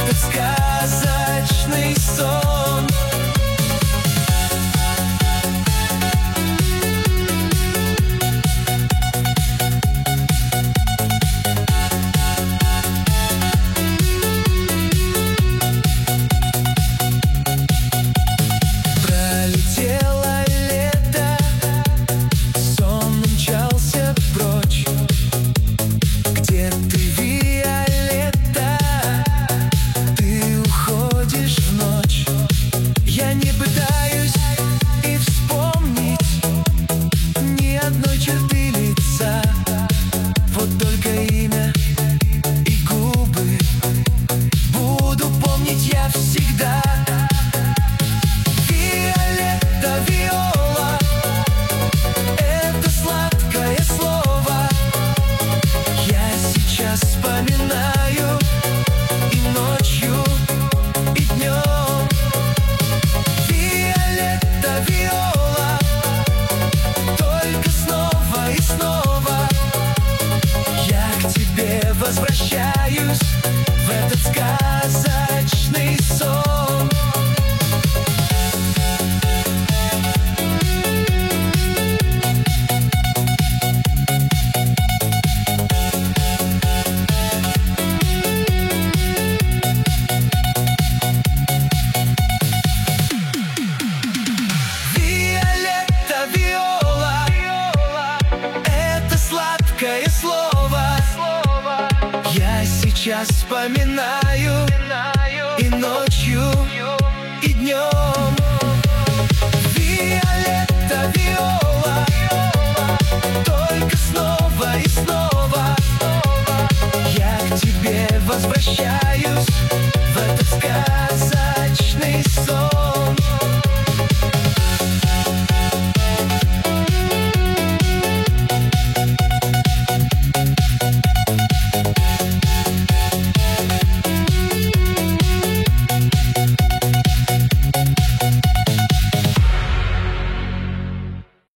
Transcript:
этот сказочный сон. Пролетело лето, сон умчался прочь. Где ты, Виолетта? Ты уходишь в ночь. Я не пытаюсь и вспомнить ни одной черты лица. Вот только имя и губы буду помнить я всегда. Виолетта, Виола, это сладкое слово я сейчас вспоминаю и ночью, и днем. Виолетта, Виола, только снова и снова я к тебе возвращаюсь в этот сказочный сон. Виолетта, Виола, это сладкое слово я сейчас вспоминаю и ночью, и днем. Виолетта, Виола, только снова и снова я к тебе возвращаюсь